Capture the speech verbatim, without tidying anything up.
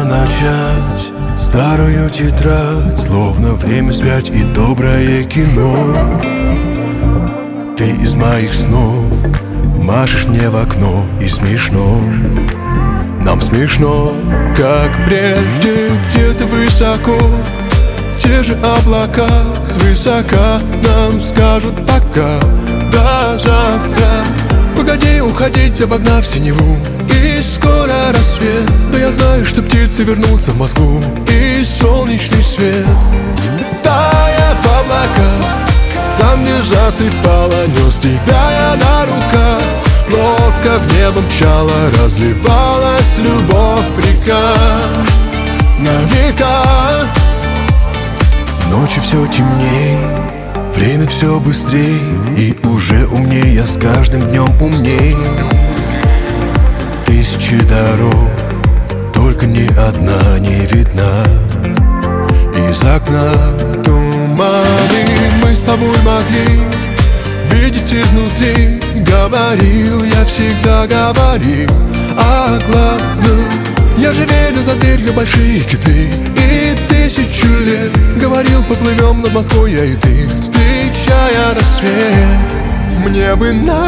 начать старую тетрадь, словно время вспять и доброе кино. Ты из моих снов машешь мне в окно, и смешно. Нам смешно, как прежде, где-то высоко. Те же облака свысока нам скажут пока, до завтра. Погоди уходить, обогнав синеву, и скоро рассвет. Да я знаю, что птицы вернутся в Москву, и солнечный свет. Тая в облаках, там, где засыпала, нес тебя я на руках. Лодка в небо мчала, разливалась любовь река на века. Ночью все темней, время все быстрей, и уже умней я с каждым днем умней. Тысячи дорог, только ни одна не видна. Из окна туманы мы с тобой могли видеть изнутри. Говорил, я всегда говорил о главном. Я же верю, за дверью большие киты, и тысячу лет говорил, поплывем над Москвой я и ты, встречая рассвет. Мне бы на